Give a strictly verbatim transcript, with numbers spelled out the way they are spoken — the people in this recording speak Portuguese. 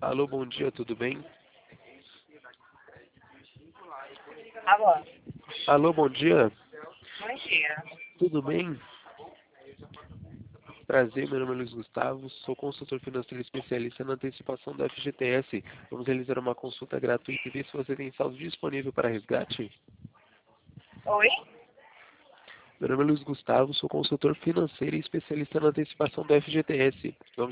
Alô, bom dia, tudo bem? Alô, Alô, bom dia, bom dia. tudo bem? Prazer, meu nome é Luiz Gustavo, sou consultor financeiro especialista na antecipação do F G T S. Vamos realizar uma consulta gratuita e ver se você tem saldo disponível para resgate. Oi? Meu nome é Luiz Gustavo, sou consultor financeiro e especialista na antecipação do F G T S. Vamos